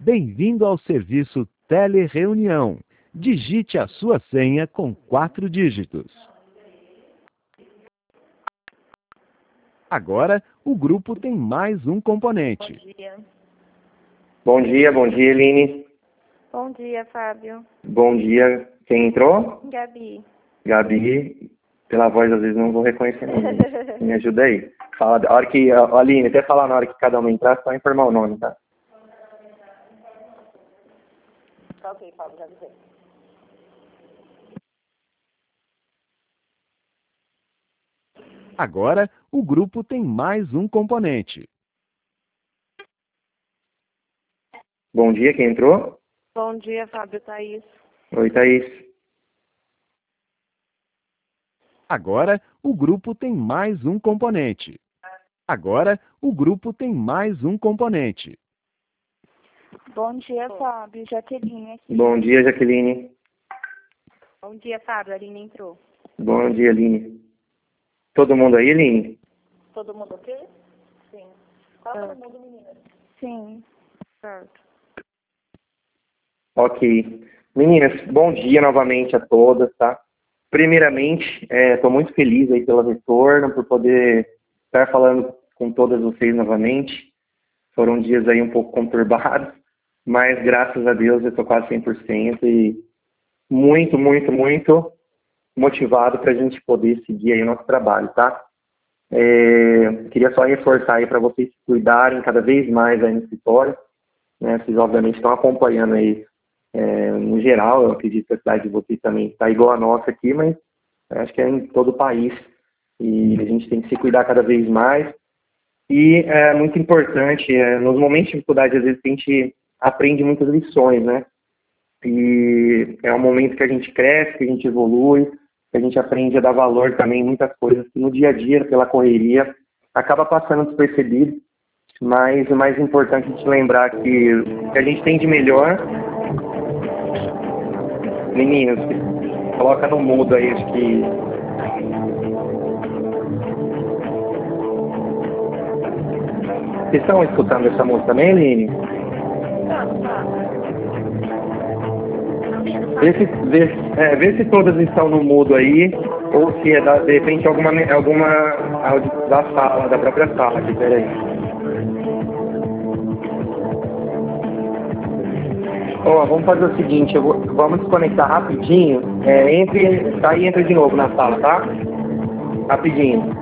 Bem-vindo ao serviço Telereunião. Digite a sua senha com 4 dígitos. Agora, o grupo tem mais um componente. Bom dia, Eline. Bom dia, Fábio. Bom dia. Quem entrou? Gabi. Gabi. Pela voz, às vezes, não vou reconhecer ninguém. Me ajuda aí. Fala, a hora que, Aline, até falar na hora que cada um entrar, só informar o nome, tá? Tá ok, Fábio, já avisei. Agora, o grupo tem mais um componente. Bom dia, quem entrou? Bom dia, Fábio, Thaís. Oi, Thaís. Agora, o grupo tem mais um componente. Agora, o grupo tem mais um componente. Bom dia, Fábio, Jaqueline aqui. Bom dia, Jaqueline. Bom dia, Fábio, a Aline entrou. Bom dia, Aline. Todo mundo aí, Aline? Todo mundo ok? Sim. Qual todo mundo, meninas? Sim. Certo. Ok. Meninas, bom dia novamente a todas, tá? Primeiramente, estou muito feliz aí pelo retorno, por poder estar falando com todas vocês novamente. Foram dias aí um pouco conturbados, mas graças a Deus eu estou quase 100% e muito, muito, muito motivado para a gente poder seguir aí o nosso trabalho, tá? Queria só reforçar aí para vocês se cuidarem cada vez mais aí no escritório, né? Vocês obviamente estão acompanhando aí no geral, eu acredito que a cidade de vocês também está igual a nossa aqui, mas acho que é em todo o país e a gente tem que se cuidar cada vez mais. E é muito importante, nos momentos de dificuldade, às vezes a gente aprende muitas lições, né? E é um momento que a gente cresce, que a gente evolui, que a gente aprende a dar valor também em muitas coisas que no dia a dia, pela correria, acaba passando despercebido. Mas o mais importante é a gente lembrar que o que a gente tem de melhor. Meninos, coloca no mudo aí, acho que. Vocês estão escutando essa música também, Aline? Vê se todas estão no mudo aí, ou se é de repente alguma áudio da sala, da própria sala aqui, peraí. Vamos fazer o seguinte, vamos desconectar rapidinho, entra de novo na sala, tá? Rapidinho.